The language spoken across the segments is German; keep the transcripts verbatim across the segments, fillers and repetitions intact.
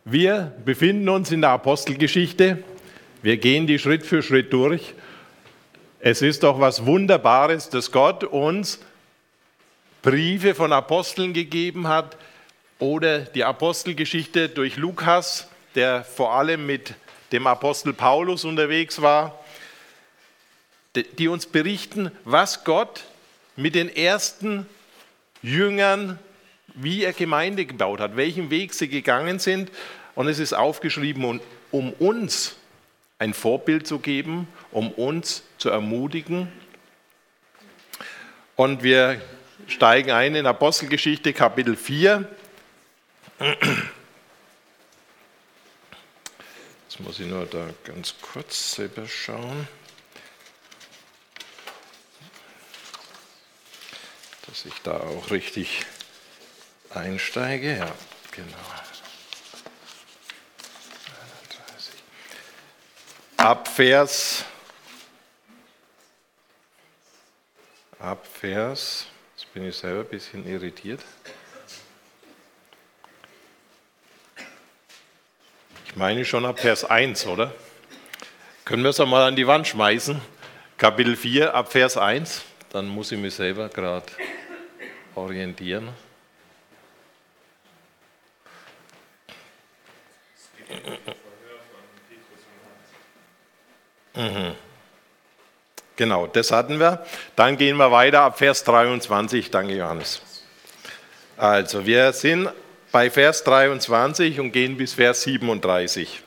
Wir befinden uns in der Apostelgeschichte. Wir gehen die Schritt für Schritt durch. Es ist doch was Wunderbares, dass Gott uns Briefe von Aposteln gegeben hat oder die Apostelgeschichte durch Lukas, der vor allem mit dem Apostel Paulus unterwegs war, die uns berichten, was Gott mit den ersten Jüngern, wie er Gemeinde gebaut hat, welchen Weg sie gegangen sind. Und es ist aufgeschrieben, um uns ein Vorbild zu geben, um uns zu ermutigen. Und wir steigen ein in Apostelgeschichte Kapitel vier. Jetzt muss ich nur da ganz kurz selber schauen, dass ich da auch richtig einsteige. Ja, genau. Ab Vers, ab Vers, jetzt bin ich selber ein bisschen irritiert. Ich meine schon ab Vers eins, oder? Können wir es einmal an die Wand schmeißen? Kapitel vier, ab Vers eins. Dann muss ich mich selber gerade orientieren. Mhm. Genau, das hatten wir. Dann gehen wir weiter ab Vers dreiundzwanzig. Danke, Johannes. Also, wir sind bei Vers dreiundzwanzig und gehen bis Vers siebenunddreißig.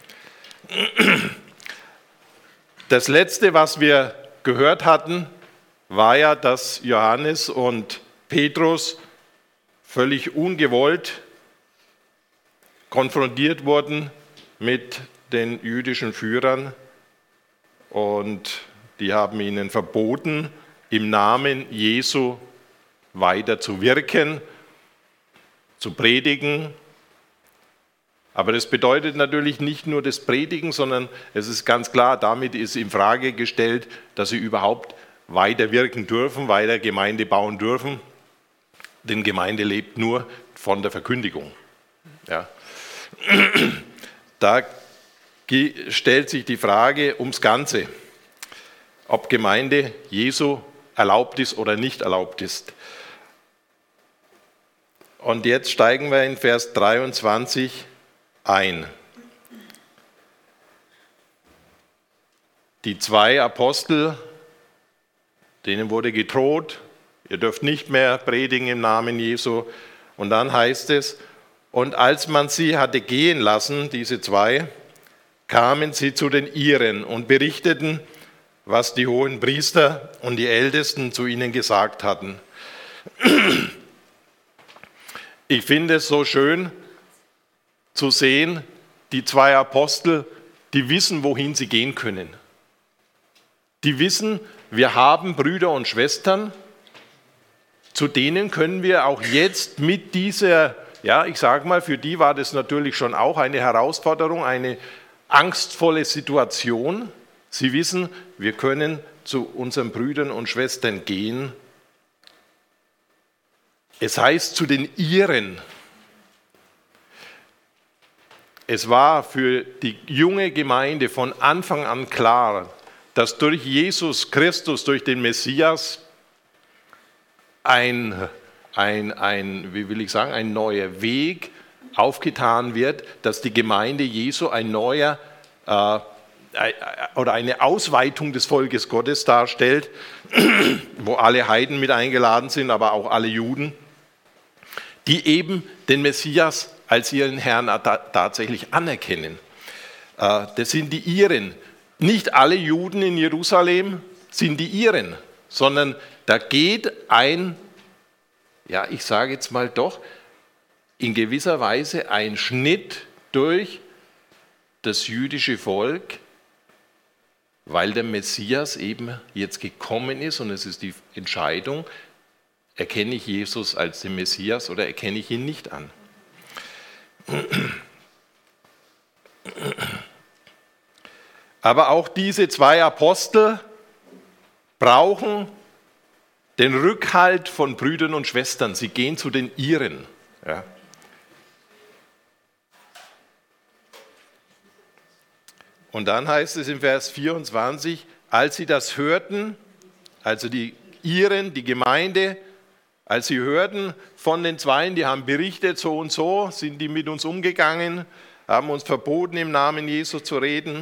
Das letzte, was wir gehört hatten, war ja, dass Johannes und Petrus völlig ungewollt konfrontiert wurden mit den jüdischen Führern und die haben ihnen verboten, im Namen Jesu weiter zu wirken, zu predigen. Aber das bedeutet natürlich nicht nur das Predigen, sondern es ist ganz klar, damit ist in Frage gestellt, dass sie überhaupt weiter wirken dürfen, weiter Gemeinde bauen dürfen. Denn Gemeinde lebt nur von der Verkündigung. Ja. Da stellt sich die Frage ums Ganze, ob Gemeinde Jesu erlaubt ist oder nicht erlaubt ist. Und jetzt steigen wir in Vers dreiundzwanzig ein. Die zwei Apostel, denen wurde gedroht, ihr dürft nicht mehr predigen im Namen Jesu. Und dann heißt es, und als man sie hatte gehen lassen, diese zwei, kamen sie zu den Iren und berichteten, was die hohen Priester und die Ältesten zu ihnen gesagt hatten. Ich finde es so schön zu sehen, die zwei Apostel, die wissen, wohin sie gehen können. Die wissen, wir haben Brüder und Schwestern, zu denen können wir auch jetzt mit dieser, ja, ich sage mal, für die war das natürlich schon auch eine Herausforderung, eine angstvolle Situation. Sie wissen, wir können zu unseren Brüdern und Schwestern gehen. Es heißt zu den Iren. Es war für die junge Gemeinde von Anfang an klar, dass durch Jesus Christus, durch den Messias, ein, ein, ein, wie will ich sagen, ein neuer Weg aufgetan wird, dass die Gemeinde Jesu ein neuer äh, oder eine Ausweitung des Volkes Gottes darstellt, wo alle Heiden mit eingeladen sind, aber auch alle Juden, die eben den Messias als ihren Herrn tatsächlich anerkennen. Das sind die Iren. Nicht alle Juden in Jerusalem sind die Iren, sondern da geht ein, ja, ich sage jetzt mal doch, in gewisser Weise ein Schnitt durch das jüdische Volk, weil der Messias eben jetzt gekommen ist und es ist die Entscheidung, erkenne ich Jesus als den Messias oder erkenne ich ihn nicht an. Aber auch diese zwei Apostel brauchen den Rückhalt von Brüdern und Schwestern. Sie gehen zu den Iren. Ja. Und dann heißt es im Vers vierundzwanzig, als sie das hörten, also die Iren, die Gemeinde, als sie hörten von den Zweien, die haben berichtet, so und so sind die mit uns umgegangen, haben uns verboten, im Namen Jesu zu reden.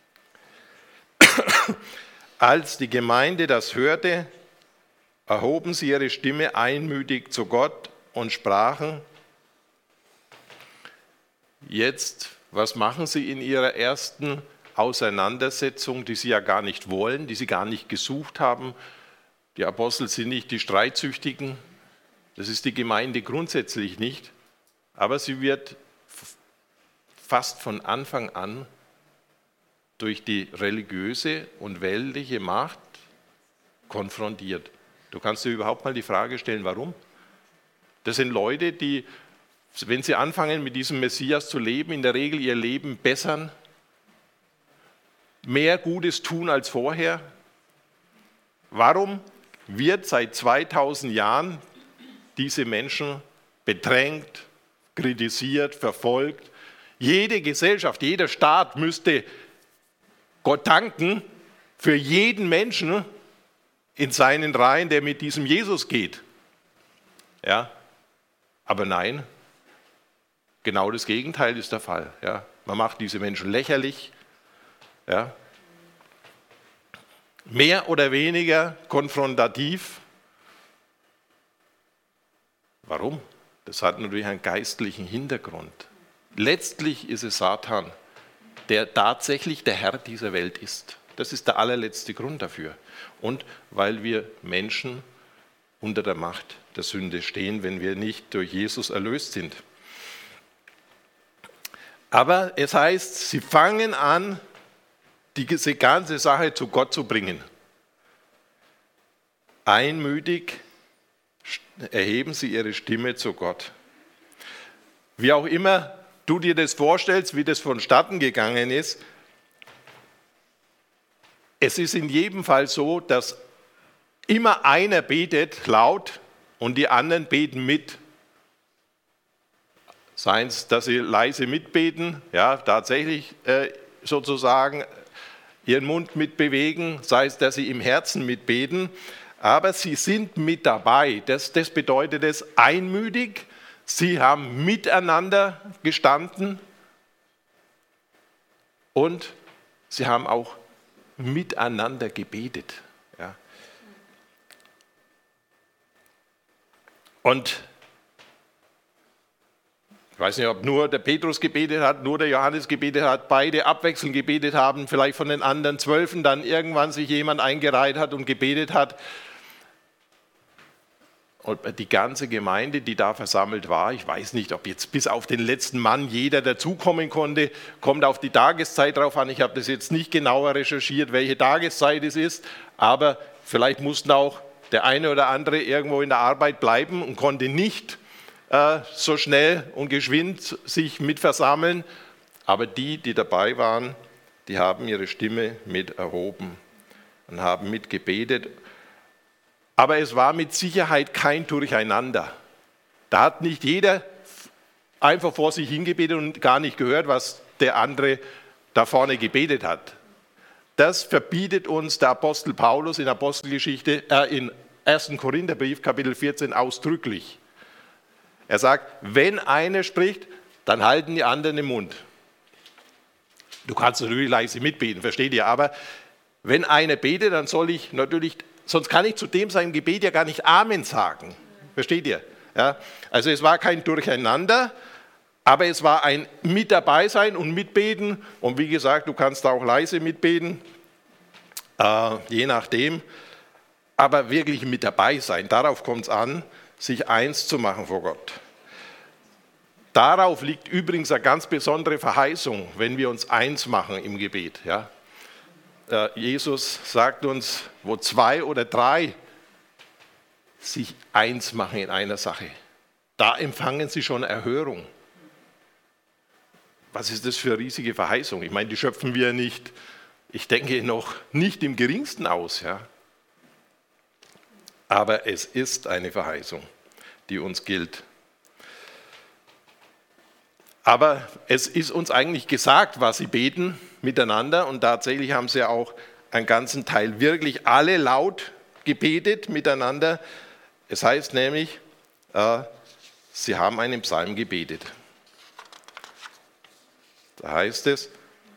Als die Gemeinde das hörte, erhoben sie ihre Stimme einmütig zu Gott und sprachen, jetzt, was machen sie in ihrer ersten Auseinandersetzung, die sie ja gar nicht wollen, die sie gar nicht gesucht haben? Die Apostel sind nicht die Streitsüchtigen, das ist die Gemeinde grundsätzlich nicht, aber sie wird fast von Anfang an durch die religiöse und weltliche Macht konfrontiert. Du kannst dir überhaupt mal die Frage stellen, warum? Das sind Leute, die, wenn sie anfangen mit diesem Messias zu leben, in der Regel ihr Leben bessern, mehr Gutes tun als vorher. Warum wird seit zweitausend Jahren diese Menschen bedrängt, kritisiert, verfolgt? Jede Gesellschaft, jeder Staat müsste Gott danken für jeden Menschen in seinen Reihen, der mit diesem Jesus geht. Ja, aber nein, genau das Gegenteil ist der Fall. Ja, man macht diese Menschen lächerlich. Ja, mehr oder weniger konfrontativ. Warum? Das hat natürlich einen geistlichen Hintergrund. Letztlich ist es Satan, der tatsächlich der Herr dieser Welt ist. Das ist der allerletzte Grund dafür. Und weil wir Menschen unter der Macht der Sünde stehen, wenn wir nicht durch Jesus erlöst sind. Aber es heißt, sie fangen an, diese ganze Sache zu Gott zu bringen. Einmütig erheben sie ihre Stimme zu Gott. Wie auch immer du dir das vorstellst, wie das vonstatten gegangen ist, es ist in jedem Fall so, dass immer einer betet laut und die anderen beten mit. Seien es, dass sie leise mitbeten, ja, tatsächlich äh, sozusagen ihren Mund mitbewegen, sei es, dass sie im Herzen mitbeten, aber sie sind mit dabei. Das, das bedeutet es einmütig. Sie haben miteinander gestanden und sie haben auch miteinander gebetet. Ja. Und ich weiß nicht, ob nur der Petrus gebetet hat, nur der Johannes gebetet hat, beide abwechselnd gebetet haben, vielleicht von den anderen Zwölfen dann irgendwann sich jemand eingereiht hat und gebetet hat. Und die ganze Gemeinde, die da versammelt war, ich weiß nicht, ob jetzt bis auf den letzten Mann jeder dazukommen konnte, kommt auf die Tageszeit drauf an. Ich habe das jetzt nicht genauer recherchiert, welche Tageszeit es ist, aber vielleicht mussten auch der eine oder andere irgendwo in der Arbeit bleiben und konnte nicht äh, so schnell und geschwind sich mit versammeln. Aber die, die dabei waren, die haben ihre Stimme mit erhoben und haben mit gebetet. Aber es war mit Sicherheit kein Durcheinander. Da hat nicht jeder einfach vor sich hingebetet und gar nicht gehört, was der andere da vorne gebetet hat. Das verbietet uns der Apostel Paulus in Apostelgeschichte, äh, in ersten Korintherbrief, Kapitel vierzehn, ausdrücklich. Er sagt, wenn einer spricht, dann halten die anderen den Mund. Du kannst natürlich leise mitbeten, versteht ihr, aber wenn einer betet, dann soll ich natürlich, sonst kann ich zu dem sein Gebet ja gar nicht Amen sagen. Versteht ihr? Ja? Also es war kein Durcheinander, aber es war ein mit dabei sein und mitbeten. Und wie gesagt, du kannst auch leise mitbeten, äh, je nachdem. Aber wirklich mit dabei sein, darauf kommt es an, sich eins zu machen vor Gott. Darauf liegt übrigens eine ganz besondere Verheißung, wenn wir uns eins machen im Gebet. Ja? Jesus sagt uns, wo zwei oder drei sich eins machen in einer Sache, da empfangen sie schon Erhörung. Was ist das für eine riesige Verheißung? Ich meine, die schöpfen wir nicht, ich denke, noch nicht im geringsten aus. Ja? Aber es ist eine Verheißung, die uns gilt. Aber es ist uns eigentlich gesagt, was sie beten miteinander. Und tatsächlich haben sie auch einen ganzen Teil wirklich alle laut gebetet miteinander. Es heißt nämlich, äh, sie haben einen Psalm gebetet. Da heißt es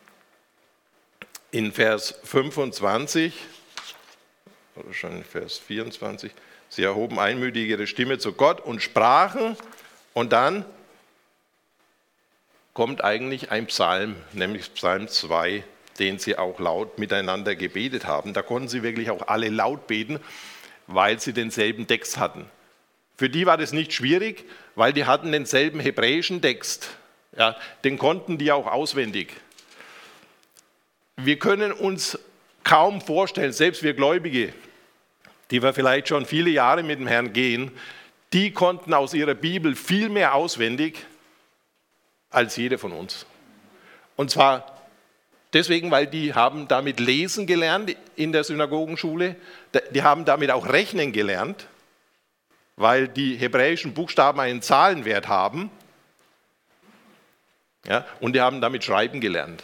in Vers fünfundzwanzig, oder schon in Vers vierundzwanzig, sie erhoben einmütig ihre Stimme zu Gott und sprachen, und dann kommt eigentlich ein Psalm, nämlich Psalm zwei, den sie auch laut miteinander gebetet haben. Da konnten sie wirklich auch alle laut beten, weil sie denselben Text hatten. Für die war das nicht schwierig, weil die hatten denselben hebräischen Text. Ja, den konnten die auch auswendig. Wir können uns kaum vorstellen, selbst wir Gläubige, die wir vielleicht schon viele Jahre mit dem Herrn gehen, die konnten aus ihrer Bibel viel mehr auswendig als jeder von uns. Und zwar deswegen, weil die haben damit lesen gelernt in der Synagogenschule, die haben damit auch rechnen gelernt, weil die hebräischen Buchstaben einen Zahlenwert haben, ja, und die haben damit schreiben gelernt.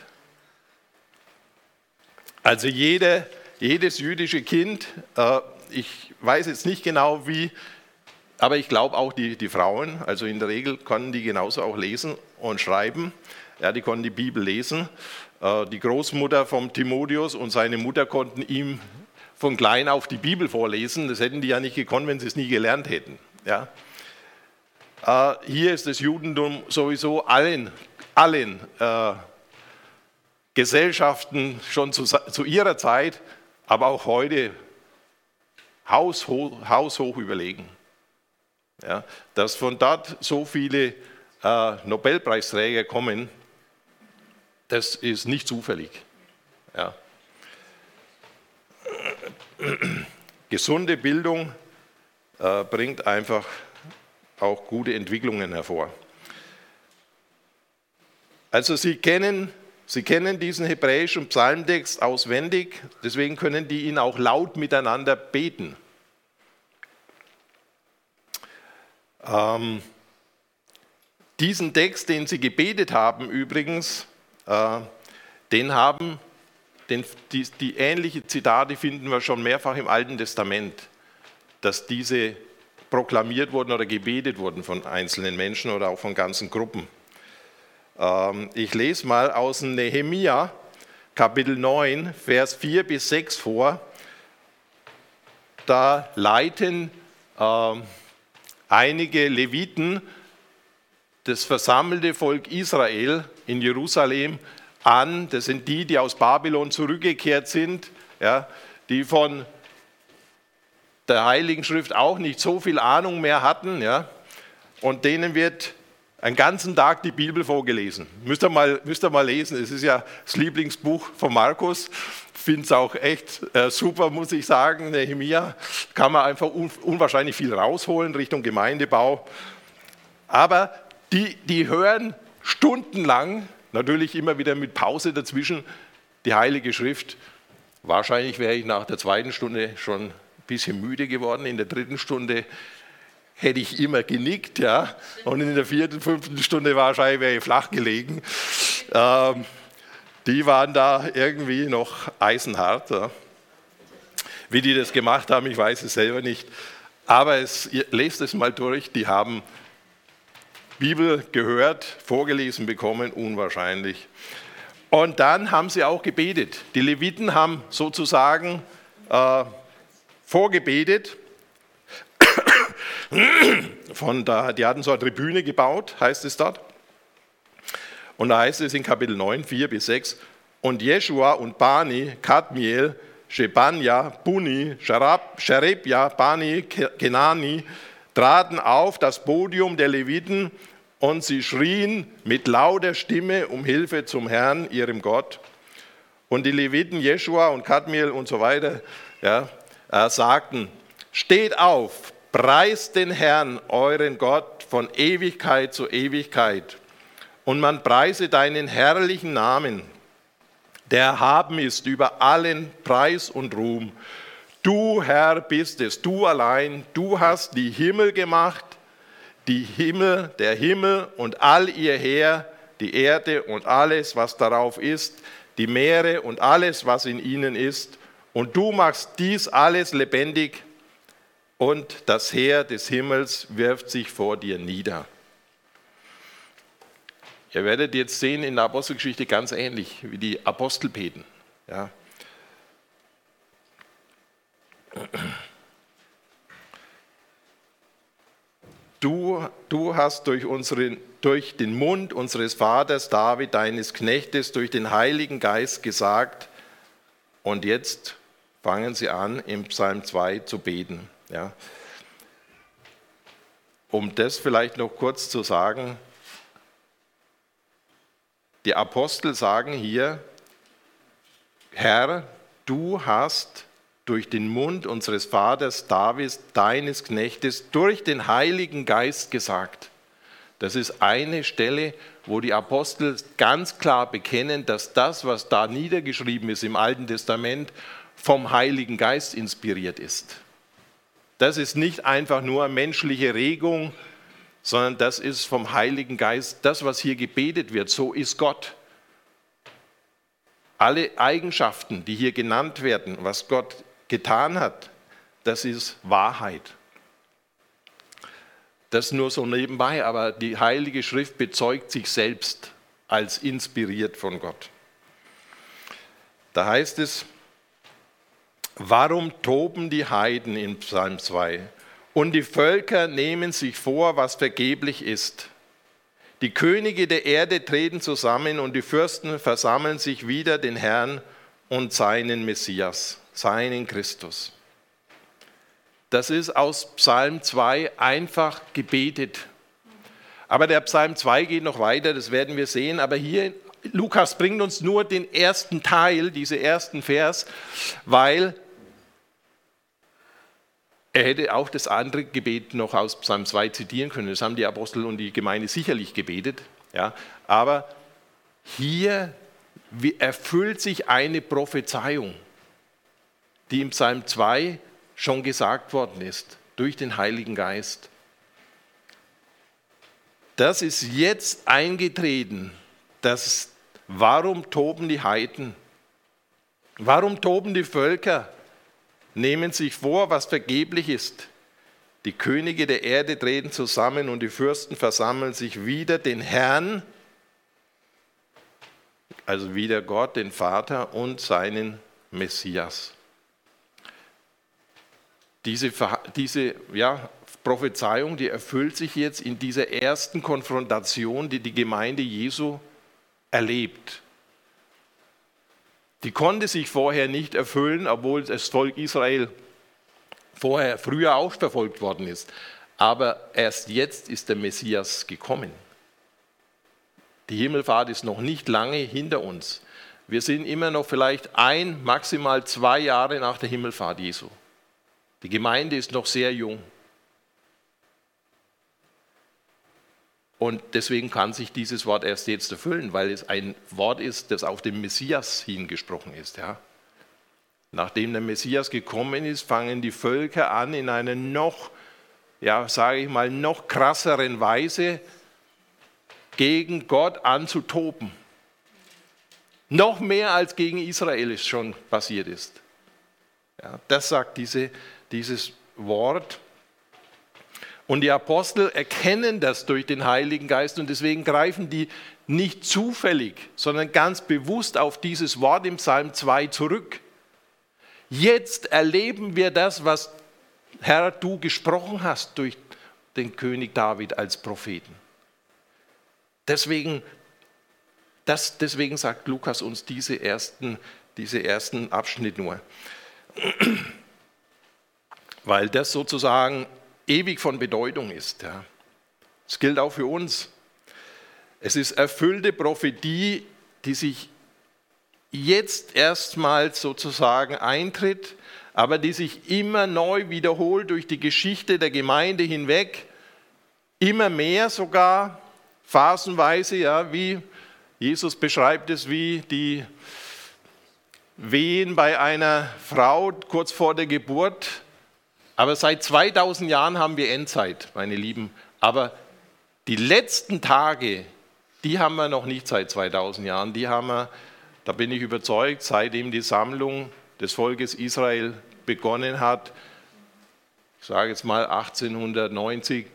Also jede, jedes jüdische Kind, äh, ich weiß jetzt nicht genau wie, aber ich glaube auch die, die Frauen, also in der Regel konnten die genauso auch lesen und schreiben. Ja, die konnten die Bibel lesen. Äh, die Großmutter vom Timotheus und seine Mutter konnten ihm von klein auf die Bibel vorlesen. Das hätten die ja nicht gekonnt, wenn sie es nie gelernt hätten. Ja. Äh, hier ist das Judentum sowieso allen, allen äh, Gesellschaften schon zu, zu ihrer Zeit, aber auch heute haushoch, haushoch überlegen. Ja, dass von dort so viele äh, Nobelpreisträger kommen, das ist nicht zufällig. Ja. Gesunde Bildung äh, bringt einfach auch gute Entwicklungen hervor. Also Sie kennen, Sie kennen diesen hebräischen Psalmtext auswendig, deswegen können die ihn auch laut miteinander beten. Ähm, diesen Text, den Sie gebetet haben übrigens, äh, den haben, den, die, die ähnliche Zitate finden wir schon mehrfach im Alten Testament, dass diese proklamiert wurden oder gebetet wurden von einzelnen Menschen oder auch von ganzen Gruppen. Ähm, ich lese mal aus Nehemia, Kapitel neun, Vers vier bis sechs vor. Da leiten äh, einige Leviten das versammelte Volk Israel in Jerusalem an. Das sind die, die aus Babylon zurückgekehrt sind, ja, die von der Heiligen Schrift auch nicht so viel Ahnung mehr hatten. Ja, und denen wird einen ganzen Tag die Bibel vorgelesen. Müsst ihr mal, müsst ihr mal lesen. Es ist ja das Lieblingsbuch von Markus. Ich finde es auch echt äh, super, muss ich sagen. Nehemia kann man einfach un, unwahrscheinlich viel rausholen Richtung Gemeindebau. Aber die, die hören stundenlang, natürlich immer wieder mit Pause dazwischen, die Heilige Schrift. Wahrscheinlich wäre ich nach der zweiten Stunde schon ein bisschen müde geworden. In der dritten Stunde hätte ich immer genickt, ja, und in der vierten, fünften Stunde wahrscheinlich wäre ich flach gelegen. Ähm, die waren da irgendwie noch eisenhart. Ja. Wie die das gemacht haben, ich weiß es selber nicht. Aber es, ihr lest es mal durch, die haben Bibel gehört, vorgelesen bekommen, unwahrscheinlich. Und dann haben sie auch gebetet. Die Leviten haben sozusagen äh, vorgebetet. Von da, die hatten so eine Tribüne gebaut, heißt es dort. Und da heißt es in Kapitel neun, vier bis sechs, und Jeschua und Bani, Kadmiel, Shebanja, Buni, Sherebja, Bani, Kenani, traten auf das Podium der Leviten und sie schrien mit lauter Stimme um Hilfe zum Herrn, ihrem Gott. Und die Leviten, Jeschua und Kadmiel und so weiter, ja, äh, sagten, steht auf, preist den Herrn, euren Gott, von Ewigkeit zu Ewigkeit. Und man preise deinen herrlichen Namen, der erhaben ist über allen Preis und Ruhm. Du, Herr, bist es, du allein, du hast die Himmel gemacht, die Himmel, der Himmel und all ihr Heer, die Erde und alles, was darauf ist, die Meere und alles, was in ihnen ist. Und du machst dies alles lebendig und das Heer des Himmels wirft sich vor dir nieder. Ihr werdet jetzt sehen in der Apostelgeschichte ganz ähnlich wie die Apostel beten. Ja. Du, du hast durch, unseren, durch den Mund unseres Vaters David, deines Knechtes, durch den Heiligen Geist gesagt, und jetzt fangen sie an, im Psalm zwei zu beten. Ja. Um das vielleicht noch kurz zu sagen, die Apostel sagen hier, Herr, du hast durch den Mund unseres Vaters Davids, deines Knechtes, durch den Heiligen Geist gesagt. Das ist eine Stelle, wo die Apostel ganz klar bekennen, dass das, was da niedergeschrieben ist im Alten Testament, vom Heiligen Geist inspiriert ist. Das ist nicht einfach nur menschliche Regung, sondern das ist vom Heiligen Geist, das, was hier gebetet wird, so ist Gott. Alle Eigenschaften, die hier genannt werden, was Gott getan hat, das ist Wahrheit. Das nur so nebenbei, aber die Heilige Schrift bezeugt sich selbst als inspiriert von Gott. Da heißt es, warum toben die Heiden in Psalm zwei? Und die Völker nehmen sich vor, was vergeblich ist. Die Könige der Erde treten zusammen und die Fürsten versammeln sich wider den Herrn und seinen Messias, seinen Christus. Das ist aus Psalm zwei einfach gebetet. Aber der Psalm zwei geht noch weiter, das werden wir sehen. Aber hier, Lukas bringt uns nur den ersten Teil, diesen ersten Vers, weil er hätte auch das andere Gebet noch aus Psalm zwei zitieren können. Das haben die Apostel und die Gemeinde sicherlich gebetet. Ja. Aber hier erfüllt sich eine Prophezeiung, die im Psalm zwei schon gesagt worden ist, durch den Heiligen Geist. Das ist jetzt eingetreten. Das, warum toben die Heiden? Warum toben die Völker? Nehmen sich vor, was vergeblich ist. Die Könige der Erde treten zusammen und die Fürsten versammeln sich wider den Herrn, also wider Gott, den Vater und seinen Messias. Diese, diese ja, Prophezeiung, die erfüllt sich jetzt in dieser ersten Konfrontation, die die Gemeinde Jesu erlebt. Die konnte sich vorher nicht erfüllen, obwohl das Volk Israel vorher, früher auch verfolgt worden ist. Aber erst jetzt ist der Messias gekommen. Die Himmelfahrt ist noch nicht lange hinter uns. Wir sind immer noch vielleicht ein, maximal zwei Jahre nach der Himmelfahrt Jesu. Die Gemeinde ist noch sehr jung. Und deswegen kann sich dieses Wort erst jetzt erfüllen, weil es ein Wort ist, das auf den Messias hingesprochen ist. Ja. Nachdem der Messias gekommen ist, fangen die Völker an, in einer noch, ja, sage ich mal, noch krasseren Weise gegen Gott anzutoben. Noch mehr als gegen Israel es schon passiert ist. Ja, das sagt diese, dieses Wort. Und die Apostel erkennen das durch den Heiligen Geist und deswegen greifen die nicht zufällig, sondern ganz bewusst auf dieses Wort im Psalm zwei zurück. Jetzt erleben wir das, was, Herr, du gesprochen hast durch den König David als Propheten. Deswegen, das, deswegen sagt Lukas uns diese ersten, diese ersten Abschnitt nur. Weil das sozusagen ewig von Bedeutung ist. Ja. Das gilt auch für uns. Es ist erfüllte Prophetie, die sich jetzt erstmals sozusagen eintritt, aber die sich immer neu wiederholt durch die Geschichte der Gemeinde hinweg, immer mehr sogar, phasenweise, ja, wie Jesus beschreibt es, wie die Wehen bei einer Frau kurz vor der Geburt. Aber seit zweitausend Jahren haben wir Endzeit, meine Lieben. Aber die letzten Tage, die haben wir noch nicht seit zweitausend Jahren. Die haben wir, da bin ich überzeugt, seitdem die Sammlung des Volkes Israel begonnen hat, ich sage jetzt mal achtzehnhundertneunzig,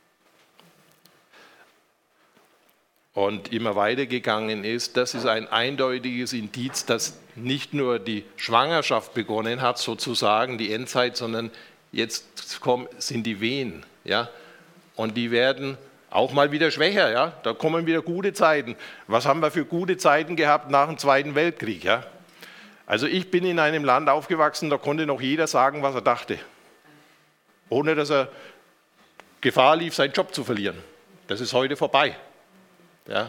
und immer weitergegangen ist, das ist ein eindeutiges Indiz, dass nicht nur die Schwangerschaft begonnen hat, sozusagen die Endzeit, sondern jetzt kommen, sind die Wehen. Ja? Und die werden auch mal wieder schwächer. Ja? Da kommen wieder gute Zeiten. Was haben wir für gute Zeiten gehabt nach dem Zweiten Weltkrieg? Ja? Also ich bin in einem Land aufgewachsen, da konnte noch jeder sagen, was er dachte. Ohne dass er Gefahr lief, seinen Job zu verlieren. Das ist heute vorbei. Ja.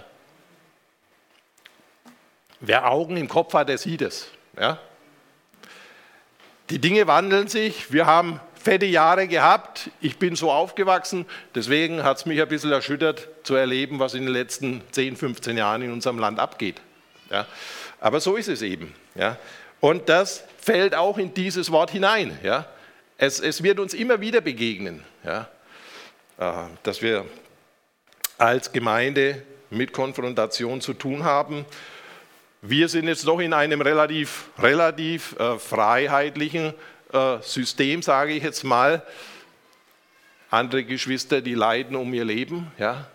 Wer Augen im Kopf hat, der sieht es. Ja. Die Dinge wandeln sich. Wir haben fette Jahre gehabt. Ich bin so aufgewachsen. Deswegen hat es mich ein bisschen erschüttert zu erleben, was in den letzten zehn, fünfzehn Jahren in unserem Land abgeht. Ja. Aber so ist es eben. Ja. Und das fällt auch in dieses Wort hinein. Ja. Es, es wird uns immer wieder begegnen, ja. Dass wir als Gemeinde mit Konfrontation zu tun haben. Wir sind jetzt noch in einem relativ, relativ äh, freiheitlichen äh, System, sage ich jetzt mal. Andere Geschwister, die leiden um ihr Leben, ja.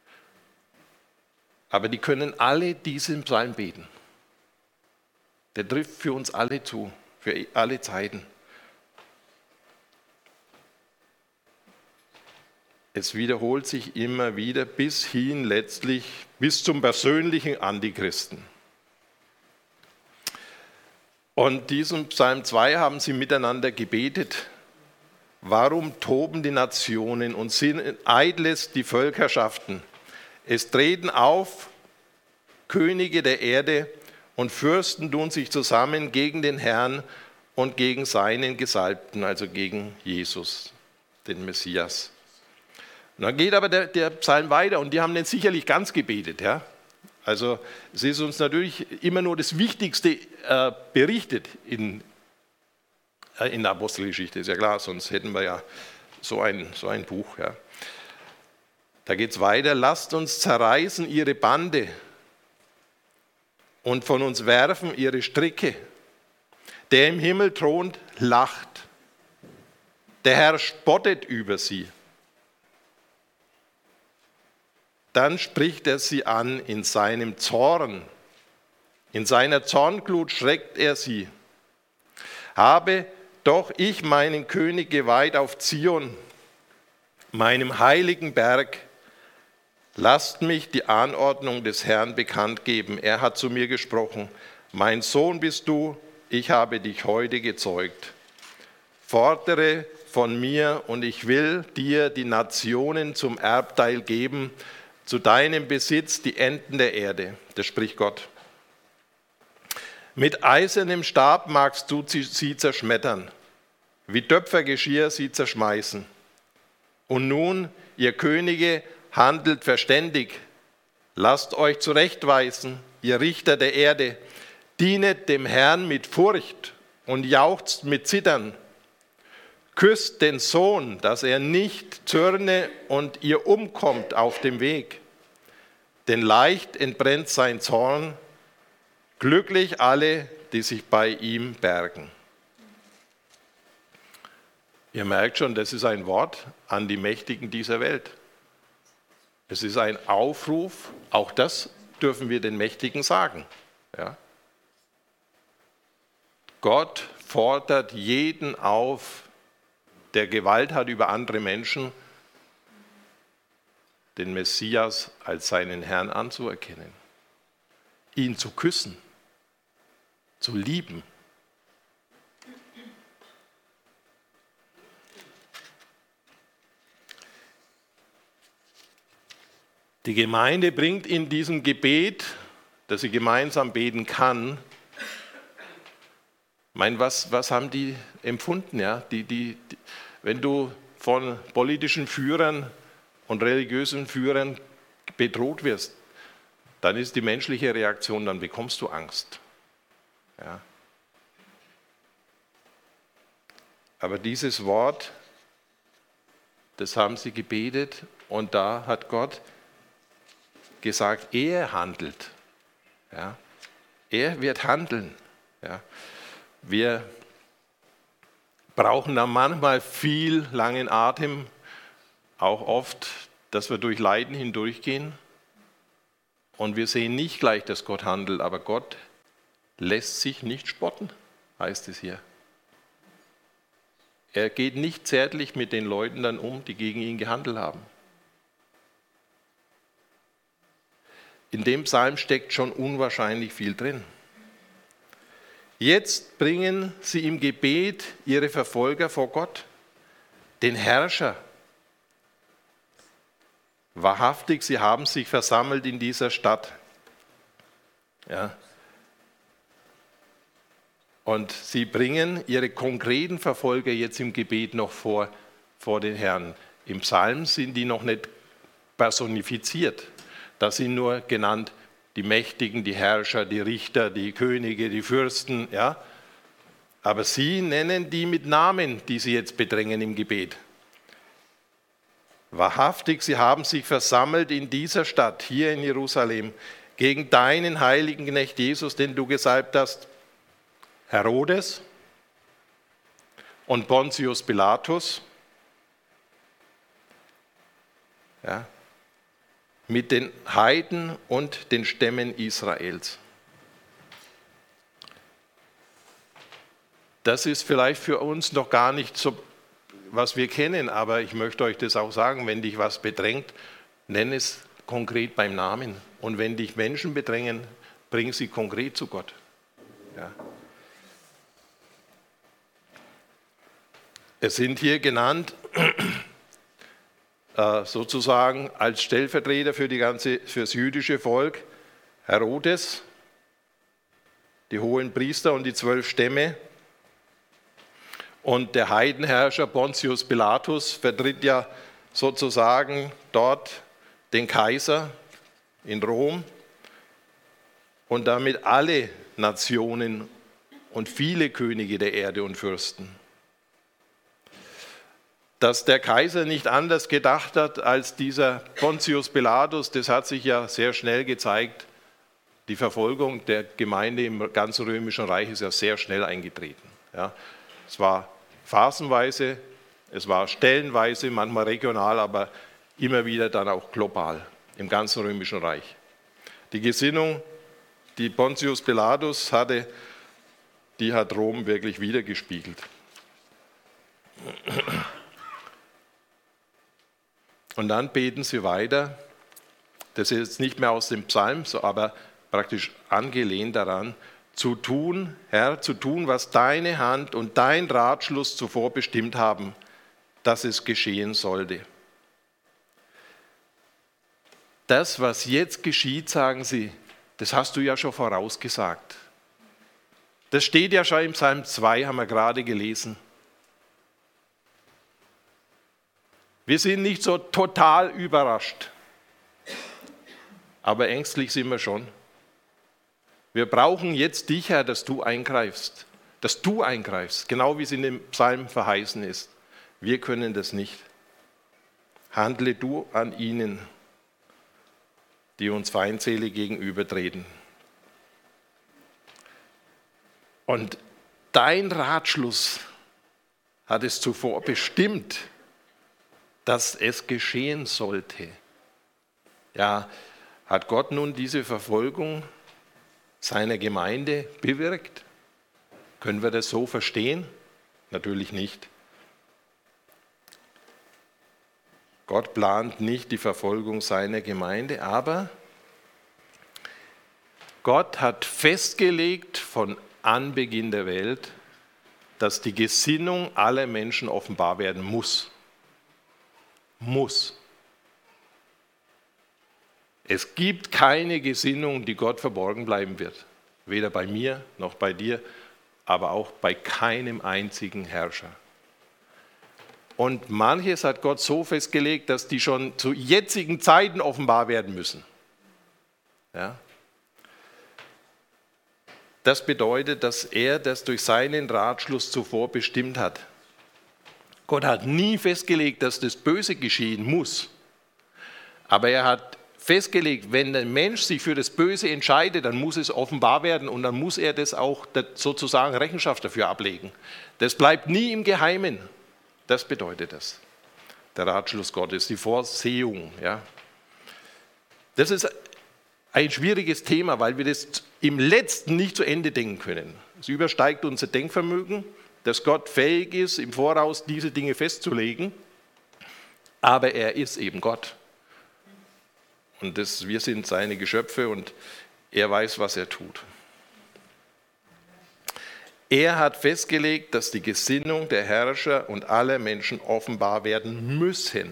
Aber die können alle diesen Psalm beten. Der trifft für uns alle zu, für alle Zeiten. Es wiederholt sich immer wieder bis hin letztlich, bis zum persönlichen Antichristen. Und diesen Psalm zwei haben sie miteinander gebetet. Warum toben die Nationen und sind eitles die Völkerschaften? Es treten auf Könige der Erde und Fürsten tun sich zusammen gegen den Herrn und gegen seinen Gesalbten, also gegen Jesus, den Messias. Und dann geht aber der, der Psalm weiter und die haben den sicherlich ganz gebetet. Ja? Also es ist uns natürlich immer nur das Wichtigste äh, berichtet in, äh, in der Apostelgeschichte, ist ja klar, sonst hätten wir ja so ein, so ein Buch. Ja? Da geht es weiter, lasst uns zerreißen ihre Bande und von uns werfen ihre Stricke. Der im Himmel thront, lacht. Der Herr spottet über sie. Dann spricht er sie an in seinem Zorn. In seiner Zornglut schreckt er sie. Habe doch ich meinen König geweiht auf Zion, meinem heiligen Berg. Lasst mich die Anordnung des Herrn bekannt geben. Er hat zu mir gesprochen. Mein Sohn bist du, ich habe dich heute gezeugt. Fordere von mir und ich will dir die Nationen zum Erbteil geben, zu deinem Besitz die Enden der Erde, das spricht Gott. Mit eisernem Stab magst du sie zerschmettern, wie Töpfergeschirr sie zerschmeißen. Und nun, ihr Könige, handelt verständig, lasst euch zurechtweisen, ihr Richter der Erde, dienet dem Herrn mit Furcht und jauchzt mit Zittern. Küsst den Sohn, dass er nicht zürne und ihr umkommt auf dem Weg. Denn leicht entbrennt sein Zorn, glücklich alle, die sich bei ihm bergen. Ihr merkt schon, das ist ein Wort an die Mächtigen dieser Welt. Es ist ein Aufruf, auch das dürfen wir den Mächtigen sagen. Ja? Gott fordert jeden auf, der Gewalt hat über andere Menschen, den Messias als seinen Herrn anzuerkennen, ihn zu küssen, zu lieben. Die Gemeinde bringt in diesem Gebet, das sie gemeinsam beten kann, ich meine, was, was haben die empfunden? Ja? Die, die, die, wenn du von politischen Führern und religiösen Führern bedroht wirst, dann ist die menschliche Reaktion, dann bekommst du Angst. Ja. Aber dieses Wort, das haben sie gebetet und da hat Gott gesagt, er handelt. Ja? Er wird handeln. Ja? Wir brauchen da manchmal viel langen Atem, auch oft, dass wir durch Leiden hindurchgehen. Und wir sehen nicht gleich, dass Gott handelt, aber Gott lässt sich nicht spotten, heißt es hier. Er geht nicht zärtlich mit den Leuten dann um, die gegen ihn gehandelt haben. In dem Psalm steckt schon unwahrscheinlich viel drin. Jetzt bringen sie im Gebet ihre Verfolger vor Gott, den Herrscher. Wahrhaftig, sie haben sich versammelt in dieser Stadt. Ja. Und sie bringen ihre konkreten Verfolger jetzt im Gebet noch vor, vor den Herrn. Im Psalm sind die noch nicht personifiziert. Da sind nur genannt die Mächtigen, die Herrscher, die Richter, die Könige, die Fürsten. Ja? Aber sie nennen die mit Namen, die sie jetzt bedrängen im Gebet. Wahrhaftig, sie haben sich versammelt in dieser Stadt, hier in Jerusalem, gegen deinen heiligen Knecht Jesus, den du gesalbt hast, Herodes und Pontius Pilatus, ja, mit den Heiden und den Stämmen Israels. Das ist vielleicht für uns noch gar nicht so, was wir kennen, aber ich möchte euch das auch sagen, wenn dich was bedrängt, nenn es konkret beim Namen. Und wenn dich Menschen bedrängen, bring sie konkret zu Gott. Ja. Es sind hier genannt, äh, sozusagen als Stellvertreter für, die ganze, für das jüdische Volk, Herodes, die hohen Priester und die zwölf Stämme. Und der Heidenherrscher Pontius Pilatus vertritt ja sozusagen dort den Kaiser in Rom und damit alle Nationen und viele Könige der Erde und Fürsten. Dass der Kaiser nicht anders gedacht hat als dieser Pontius Pilatus, das hat sich ja sehr schnell gezeigt. Die Verfolgung der Gemeinde im ganzen Römischen Reich ist ja sehr schnell eingetreten. Ja, es war phasenweise, es war stellenweise, manchmal regional, aber immer wieder dann auch global im ganzen Römischen Reich. Die Gesinnung, die Pontius Pilatus hatte, die hat Rom wirklich widergespiegelt. Und dann beten sie weiter, das ist jetzt nicht mehr aus dem Psalm, aber praktisch angelehnt daran, zu tun, Herr, zu tun, was deine Hand und dein Ratschluss zuvor bestimmt haben, dass es geschehen sollte. Das, was jetzt geschieht, sagen sie, das hast du ja schon vorausgesagt. Das steht ja schon im Psalm zwei, haben wir gerade gelesen. Wir sind nicht so total überrascht, aber ängstlich sind wir schon. Wir brauchen jetzt dich, Herr, dass du eingreifst, dass du eingreifst, genau wie es in dem Psalm verheißen ist. Wir können das nicht. Handle du an ihnen, die uns feindselig gegenübertreten. Und dein Ratschluss hat es zuvor bestimmt, dass es geschehen sollte. Ja, hat Gott nun diese Verfolgung seiner Gemeinde bewirkt? Können wir das so verstehen? Natürlich nicht. Gott plant nicht die Verfolgung seiner Gemeinde, aber Gott hat festgelegt von Anbeginn der Welt, dass die Gesinnung aller Menschen offenbar werden muss. Muss. Es gibt keine Gesinnung, die Gott verborgen bleiben wird. Weder bei mir noch bei dir, aber auch bei keinem einzigen Herrscher. Und manches hat Gott so festgelegt, dass die schon zu jetzigen Zeiten offenbar werden müssen. Ja? Das bedeutet, dass er das durch seinen Ratschluss zuvor bestimmt hat. Gott hat nie festgelegt, dass das Böse geschehen muss. Aber er hat festgelegt, wenn der Mensch sich für das Böse entscheidet, dann muss es offenbar werden und dann muss er das auch sozusagen Rechenschaft dafür ablegen. Das bleibt nie im Geheimen. Das bedeutet das. Der Ratschluss Gottes, die Vorsehung. Ja. Das ist ein schwieriges Thema, weil wir das im Letzten nicht zu Ende denken können. Es übersteigt unser Denkvermögen, dass Gott fähig ist, im Voraus diese Dinge festzulegen, aber er ist eben Gott. Und das, wir sind seine Geschöpfe und er weiß, was er tut. Er hat festgelegt, dass die Gesinnung der Herrscher und aller Menschen offenbar werden müssen.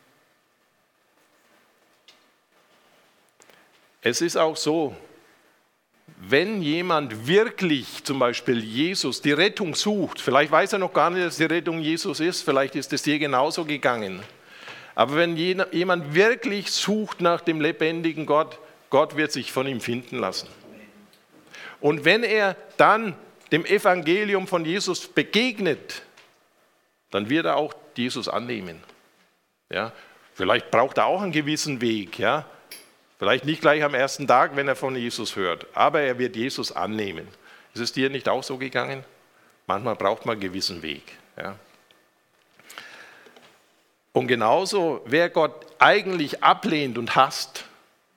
Es ist auch so, wenn jemand wirklich zum Beispiel Jesus die Rettung sucht, vielleicht weiß er noch gar nicht, dass die Rettung Jesus ist, vielleicht ist es dir genauso gegangen. Aber wenn jemand wirklich sucht nach dem lebendigen Gott, Gott wird sich von ihm finden lassen. Und wenn er dann dem Evangelium von Jesus begegnet, dann wird er auch Jesus annehmen. Ja? Vielleicht braucht er auch einen gewissen Weg. Ja? Vielleicht nicht gleich am ersten Tag, wenn er von Jesus hört, aber er wird Jesus annehmen. Ist es dir nicht auch so gegangen? Manchmal braucht man einen gewissen Weg. Ja? Und genauso, wer Gott eigentlich ablehnt und hasst,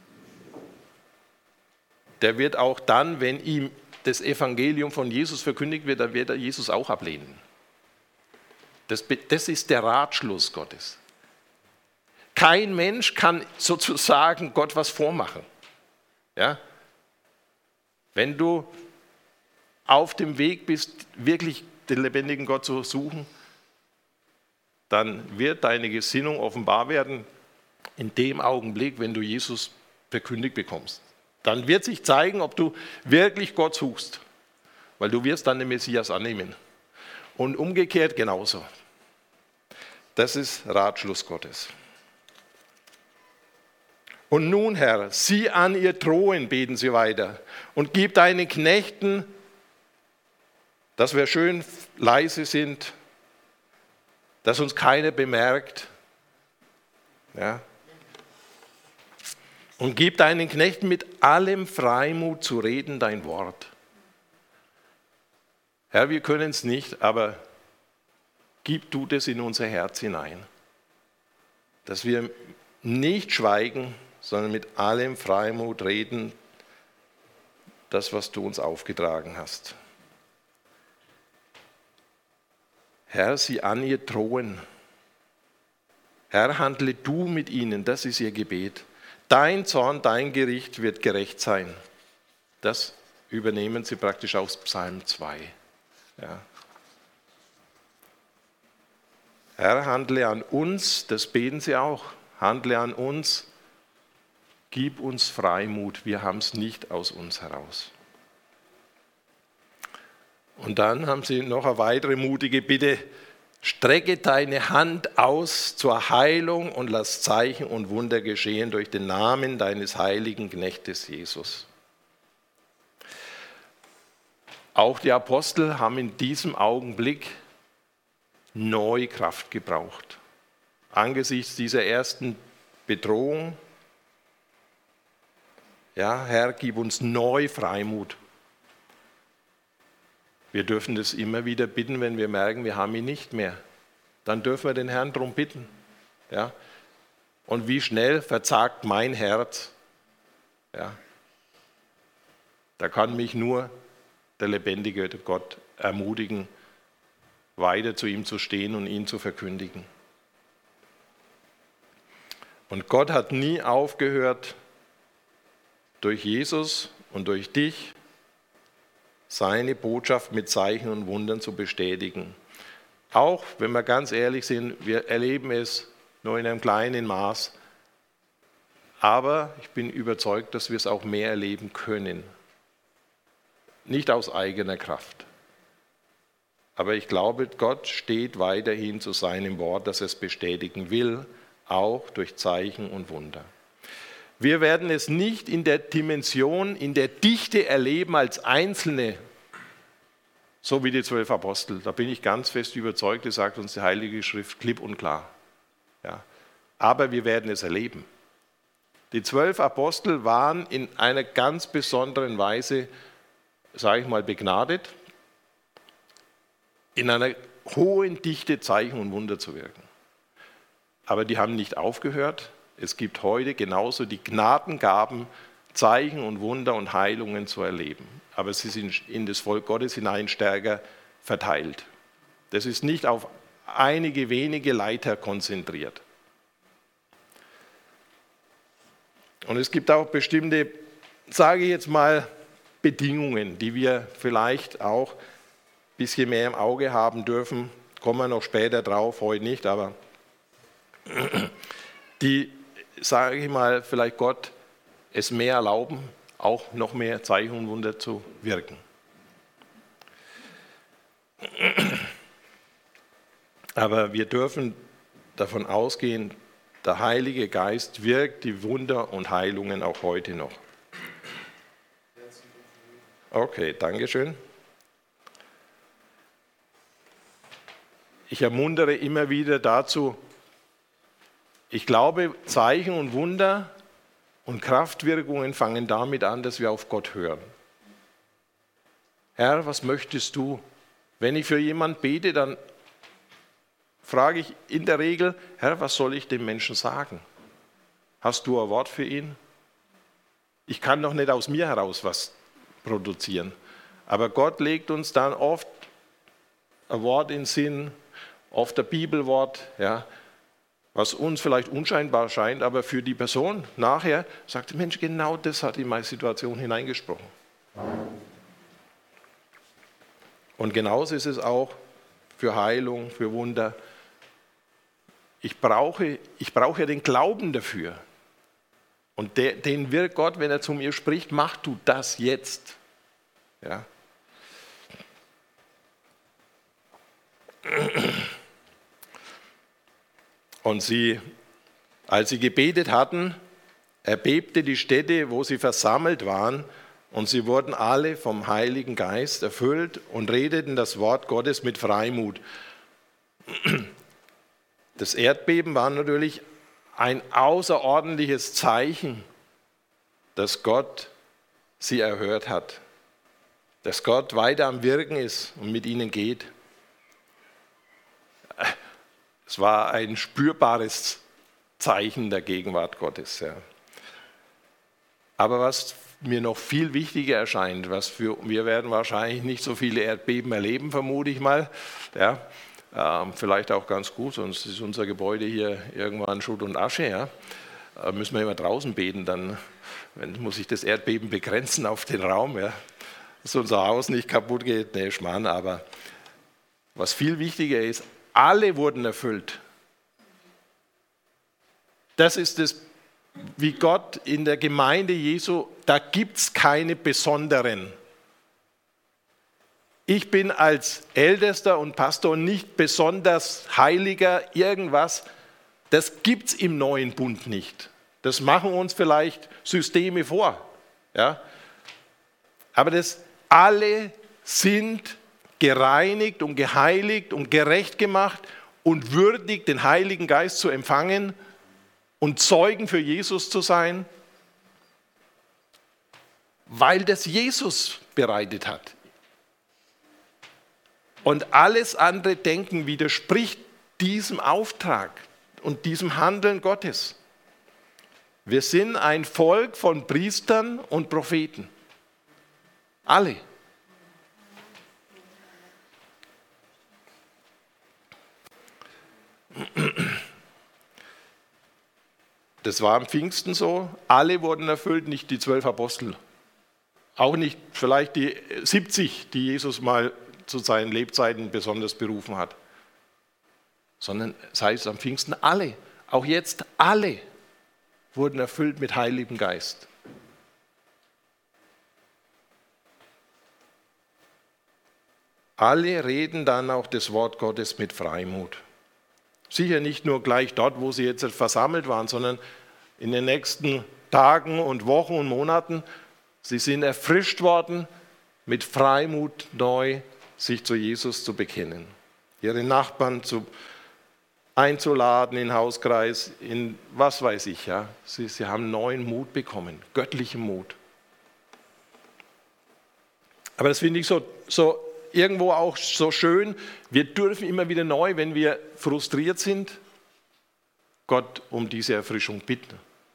der wird auch dann, wenn ihm das Evangelium von Jesus verkündigt wird, dann wird er Jesus auch ablehnen. Das, das ist der Ratschluss Gottes. Kein Mensch kann sozusagen Gott was vormachen. Ja? Wenn du auf dem Weg bist, wirklich den lebendigen Gott zu suchen, dann wird deine Gesinnung offenbar werden in dem Augenblick, wenn du Jesus verkündigt bekommst. Dann wird sich zeigen, ob du wirklich Gott suchst, weil du wirst dann den Messias annehmen. Und umgekehrt genauso. Das ist Ratschluss Gottes. Und nun, Herr, sieh an ihr Drohen, beten sie weiter, und gib deinen Knechten, dass wir schön leise sind, dass uns keiner bemerkt. Ja. Und gib deinen Knechten mit allem Freimut zu reden dein Wort. Herr, wir können es nicht, aber gib du das in unser Herz hinein, dass wir nicht schweigen, sondern mit allem Freimut reden, das, was du uns aufgetragen hast. Herr, sie an ihr drohen. Herr, handle du mit ihnen, das ist ihr Gebet. Dein Zorn, dein Gericht wird gerecht sein. Das übernehmen sie praktisch aus Psalm zwei. Ja. Herr, handle an uns, das beten sie auch, handle an uns, gib uns Freimut, wir haben es nicht aus uns heraus. Und dann haben sie noch eine weitere mutige Bitte, strecke deine Hand aus zur Heilung und lass Zeichen und Wunder geschehen durch den Namen deines heiligen Knechtes Jesus. Auch die Apostel haben in diesem Augenblick neue Kraft gebraucht. Angesichts dieser ersten Bedrohung, ja, Herr, gib uns neu Freimut. Wir dürfen das immer wieder bitten, wenn wir merken, wir haben ihn nicht mehr. Dann dürfen wir den Herrn darum bitten. Ja? Und wie schnell verzagt mein Herz? Ja? Da kann mich nur der lebendige Gott ermutigen, weiter zu ihm zu stehen und ihn zu verkündigen. Und Gott hat nie aufgehört, durch Jesus und durch dich seine Botschaft mit Zeichen und Wundern zu bestätigen. Auch wenn wir ganz ehrlich sind, wir erleben es nur in einem kleinen Maß. Aber ich bin überzeugt, dass wir es auch mehr erleben können. Nicht aus eigener Kraft. Aber ich glaube, Gott steht weiterhin zu seinem Wort, dass er es bestätigen will, auch durch Zeichen und Wunder. Wir werden es nicht in der Dimension, in der Dichte erleben als Einzelne, so wie die zwölf Apostel. Da bin ich ganz fest überzeugt, das sagt uns die Heilige Schrift klipp und klar. Ja. Aber wir werden es erleben. Die zwölf Apostel waren in einer ganz besonderen Weise, sage ich mal, begnadet, in einer hohen Dichte Zeichen und Wunder zu wirken. Aber die haben nicht aufgehört. Es gibt heute genauso die Gnadengaben, Zeichen und Wunder und Heilungen zu erleben. Aber sie sind in das Volk Gottes hinein stärker verteilt. Das ist nicht auf einige wenige Leiter konzentriert. Und es gibt auch bestimmte, sage ich jetzt mal, Bedingungen, die wir vielleicht auch ein bisschen mehr im Auge haben dürfen. Kommen wir noch später drauf, heute nicht, aber die, sage ich mal, vielleicht Gott es mehr erlauben, auch noch mehr Zeichen und Wunder zu wirken. Aber wir dürfen davon ausgehen, der Heilige Geist wirkt die Wunder und Heilungen auch heute noch. Okay, danke schön. Ich ermuntere immer wieder dazu, ich glaube, Zeichen und Wunder und Kraftwirkungen fangen damit an, dass wir auf Gott hören. Herr, was möchtest du? Wenn ich für jemanden bete, dann frage ich in der Regel, Herr, was soll ich dem Menschen sagen? Hast du ein Wort für ihn? Ich kann doch nicht aus mir heraus was produzieren. Aber Gott legt uns dann oft ein Wort in den Sinn, oft ein Bibelwort, ja, was uns vielleicht unscheinbar scheint, aber für die Person nachher sagt, Mensch, genau das hat in meine Situation hineingesprochen. Und genauso ist es auch für Heilung, für Wunder. Ich brauche, ich brauche ja den Glauben dafür. Und der, den wirkt Gott, wenn er zu mir spricht, mach du das jetzt. Ja. Und sie, als sie gebetet hatten, erbebte die Stätte, wo sie versammelt waren, und sie wurden alle vom Heiligen Geist erfüllt und redeten das Wort Gottes mit Freimut. Das Erdbeben war natürlich ein außerordentliches Zeichen, dass Gott sie erhört hat, dass Gott weiter am Wirken ist und mit ihnen geht. Es war ein spürbares Zeichen der Gegenwart Gottes. Ja. Aber was mir noch viel wichtiger erscheint, was für, wir werden wahrscheinlich nicht so viele Erdbeben erleben, vermute ich mal. Ja. Ähm, vielleicht auch ganz gut, sonst ist unser Gebäude hier irgendwann Schutt und Asche. Ja. Äh, müssen wir immer draußen beten, dann wenn, muss ich das Erdbeben begrenzen auf den Raum, ja. Dass unser Haus nicht kaputt geht. Nee, Schmarrn, aber was viel wichtiger ist, alle wurden erfüllt. Das ist es, wie Gott in der Gemeinde Jesu, da gibt es keine Besonderen. Ich bin als Ältester und Pastor nicht besonders heiliger, irgendwas. Das gibt es im neuen Bund nicht. Das machen uns vielleicht Systeme vor. Ja? Aber das, alle sind gereinigt und geheiligt und gerecht gemacht und würdig, den Heiligen Geist zu empfangen und Zeugen für Jesus zu sein, weil das Jesus bereitet hat. Und alles andere Denken widerspricht diesem Auftrag und diesem Handeln Gottes. Wir sind ein Volk von Priestern und Propheten. Alle. Das war am Pfingsten so, alle wurden erfüllt, nicht die zwölf Apostel. Auch nicht vielleicht die siebzig, die Jesus mal zu seinen Lebzeiten besonders berufen hat. Sondern es heißt am Pfingsten alle, auch jetzt alle wurden erfüllt mit Heiligem Geist. Alle reden dann auch das Wort Gottes mit Freimut. Sicher nicht nur gleich dort, wo sie jetzt versammelt waren, sondern in den nächsten Tagen und Wochen und Monaten. Sie sind erfrischt worden, mit Freimut neu sich zu Jesus zu bekennen, ihre Nachbarn zu, einzuladen in den Hauskreis, in was weiß ich. Ja. Sie, sie haben neuen Mut bekommen, göttlichen Mut. Aber das finde ich so, so irgendwo auch so schön. Wir dürfen immer wieder neu, wenn wir frustriert sind, Gott um diese Erfrischung bitten.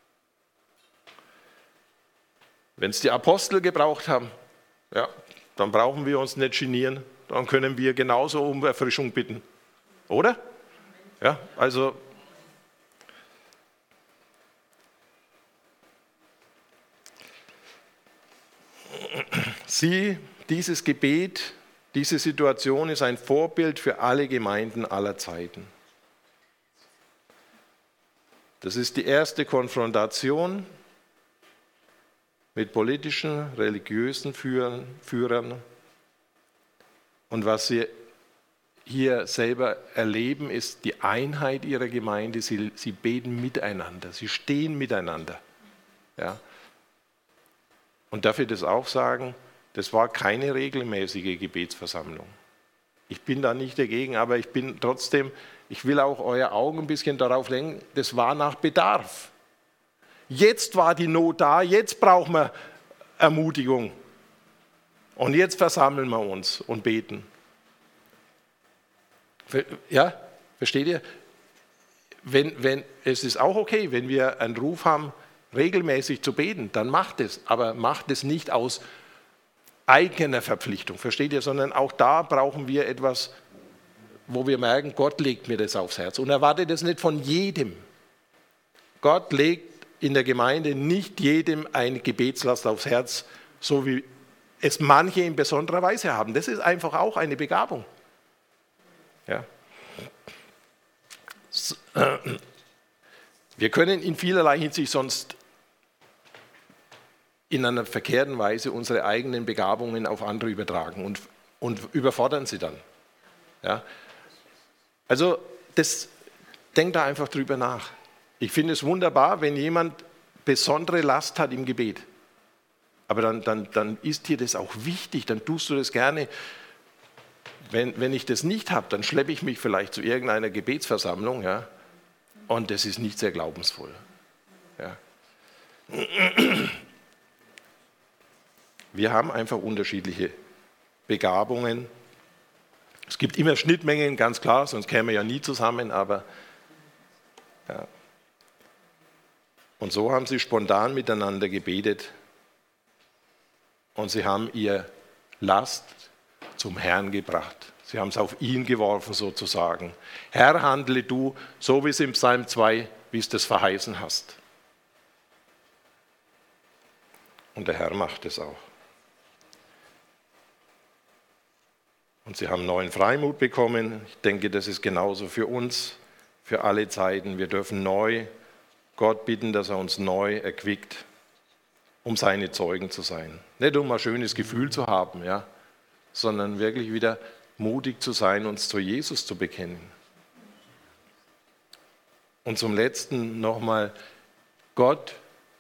Wenn es die Apostel gebraucht haben, ja, dann brauchen wir uns nicht genieren, dann können wir genauso um Erfrischung bitten. Oder? Ja, also Sie, dieses Gebet, diese Situation ist ein Vorbild für alle Gemeinden aller Zeiten. Das ist die erste Konfrontation mit politischen, religiösen Führern. Und was sie hier selber erleben, ist die Einheit ihrer Gemeinde. Sie, sie beten miteinander, sie stehen miteinander. Ja. Und darf ich das auch sagen, das war keine regelmäßige Gebetsversammlung. Ich bin da nicht dagegen, aber ich bin trotzdem, ich will auch euer Augen ein bisschen darauf lenken, das war nach Bedarf. Jetzt war die Not da, jetzt brauchen wir Ermutigung. Und jetzt versammeln wir uns und beten. Ja, versteht ihr? Wenn, wenn, es ist auch okay, wenn wir einen Ruf haben, regelmäßig zu beten, dann macht es. Aber macht es nicht aus eigener Verpflichtung, versteht ihr? Sondern auch da brauchen wir etwas, wo wir merken, Gott legt mir das aufs Herz. Und erwartet es nicht von jedem. Gott legt in der Gemeinde nicht jedem eine Gebetslast aufs Herz, so wie es manche in besonderer Weise haben. Das ist einfach auch eine Begabung. Ja. Wir können in vielerlei Hinsicht sonst in einer verkehrten Weise unsere eigenen Begabungen auf andere übertragen und, und überfordern sie dann. Ja. Also das, denkt da einfach drüber nach. Ich finde es wunderbar, wenn jemand besondere Last hat im Gebet. Aber dann, dann, dann ist dir das auch wichtig, dann tust du das gerne. Wenn, wenn ich das nicht habe, dann schleppe ich mich vielleicht zu irgendeiner Gebetsversammlung, ja, und das ist nicht sehr glaubensvoll. Ja. Wir haben einfach unterschiedliche Begabungen. Es gibt immer Schnittmengen, ganz klar, sonst kämen wir ja nie zusammen, aber ja. Und so haben sie spontan miteinander gebetet und sie haben ihr Last zum Herrn gebracht. Sie haben es auf ihn geworfen sozusagen. Herr, handle du, so wie es im Psalm zwei, wie es das verheißen hast. Und der Herr macht es auch. Und sie haben neuen Freimut bekommen. Ich denke, das ist genauso für uns, für alle Zeiten. Wir dürfen neu Gott bitten, dass er uns neu erquickt, um seine Zeugen zu sein. Nicht um ein schönes Gefühl zu haben, ja, sondern wirklich wieder mutig zu sein, uns zu Jesus zu bekennen. Und zum Letzten nochmal, Gott,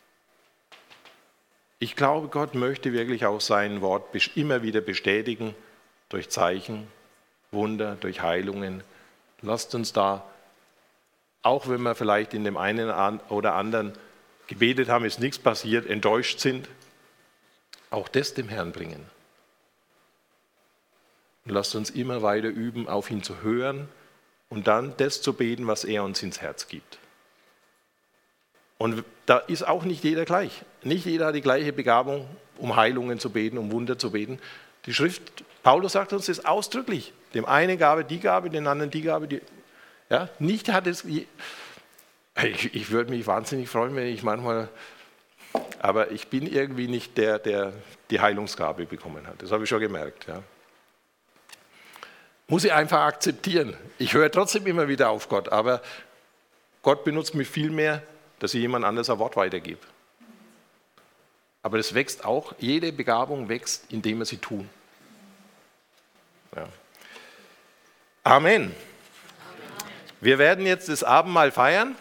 ich glaube, Gott möchte wirklich auch sein Wort immer wieder bestätigen, durch Zeichen, Wunder, durch Heilungen. Lasst uns da, auch wenn wir vielleicht in dem einen oder anderen gebetet haben, ist nichts passiert, enttäuscht sind, auch das dem Herrn bringen. Und lasst uns immer weiter üben, auf ihn zu hören und dann das zu beten, was er uns ins Herz gibt. Und da ist auch nicht jeder gleich. Nicht jeder hat die gleiche Begabung, um Heilungen zu beten, um Wunder zu beten. Die Schrift, Paulus sagt uns das ausdrücklich. Dem einen Gabe die Gabe, dem anderen die Gabe. Die, ja, nicht hat es. Ich, ich würde mich wahnsinnig freuen, wenn ich manchmal. Aber ich bin irgendwie nicht der, der die Heilungsgabe bekommen hat. Das habe ich schon gemerkt. Ja. Muss ich einfach akzeptieren. Ich höre trotzdem immer wieder auf Gott, aber Gott benutzt mich viel mehr, dass ich jemand anderes ein Wort weitergebe. Aber das wächst auch, jede Begabung wächst, indem wir sie tun. Ja. Amen. Wir werden jetzt das Abendmahl feiern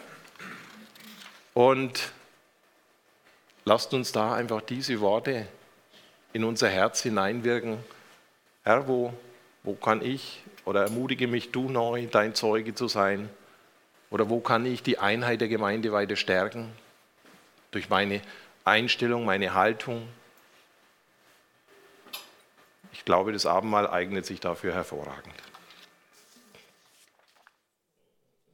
und lasst uns da einfach diese Worte in unser Herz hineinwirken. Herr, wo, wo kann ich oder ermutige mich du neu, dein Zeuge zu sein, Oder wo kann ich die Einheit der Gemeinde weiter stärken? Durch meine Einstellung, meine Haltung. Ich glaube, das Abendmahl eignet sich dafür hervorragend.